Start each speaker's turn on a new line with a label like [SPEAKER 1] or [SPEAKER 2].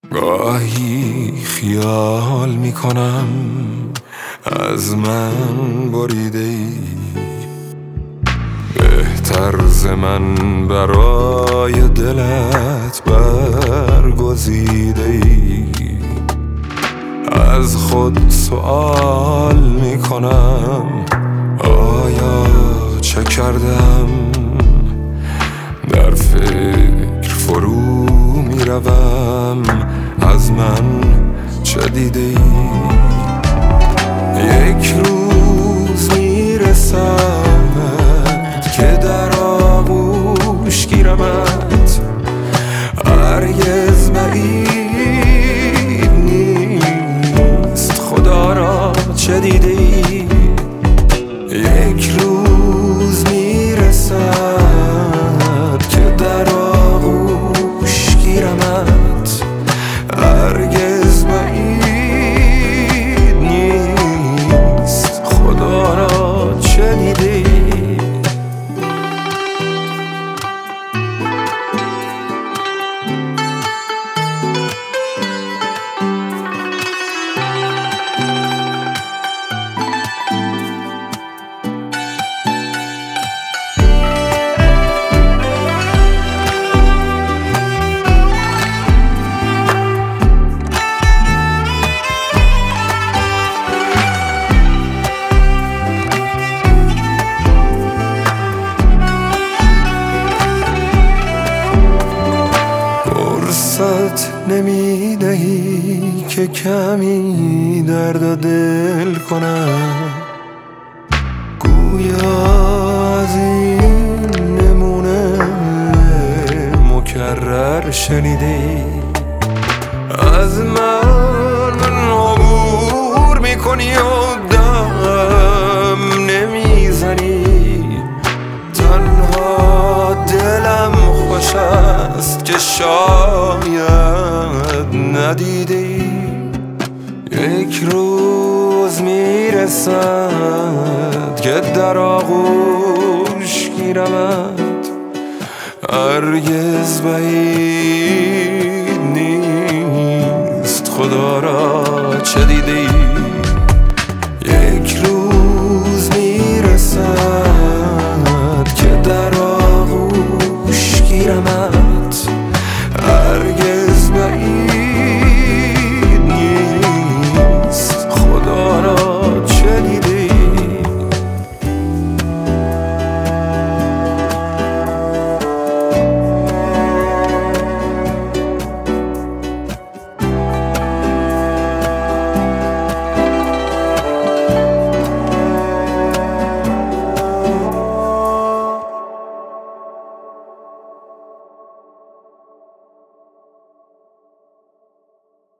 [SPEAKER 1] گاهی خیال میکنم از من بریده ای، بهتر ز من برای دلت برگزیده ای. از خود سؤال میکنم آیا چه کردم، در فکر فرو میروم از من چه دیده ای. یک روز میرسد که در آغوش گیرمت، هرگز بعید نیست خدا را چه دیده ای. یک روز میرسد که در آغوش گیرمت، هرگز بعید نیست خدا را چه دیده ای. نمیدهی که کمی درد دل کنم، گویا از این نمونه مکرر شنیدی. از من عبور میکنی و دم نمیزنی، تنها دلم خوش است که شاید ندیدی. یک روز میرسد که در آغوش گیرمت، هرگز بعید